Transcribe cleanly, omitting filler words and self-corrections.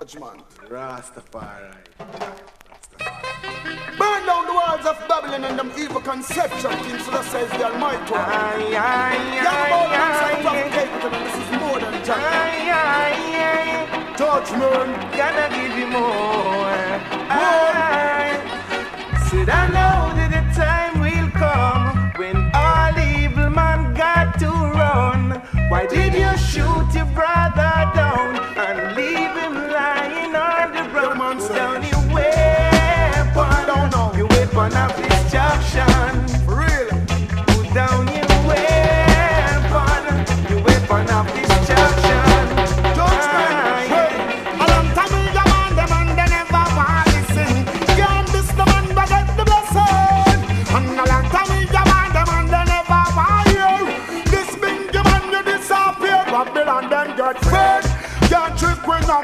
Judgment. Rastafari. Burn down the walls of Babylon and them evil conception. King Suda says the Almighty One. This is more than judgment. Gonna give you more. Said I know that the time will come when all evil man got to run. Why did you shoot your brother down and leave him lying on the ground? Put down your weapon, your weapon of destruction. For real. Put down your weapon, your weapon of destruction. Judgment. A long time we demand them and they never want to listen. Can't this the man but get the blessing. And a long time we demand them and they never want you. This big man you disappear. Babylon then get fed. Can't trick when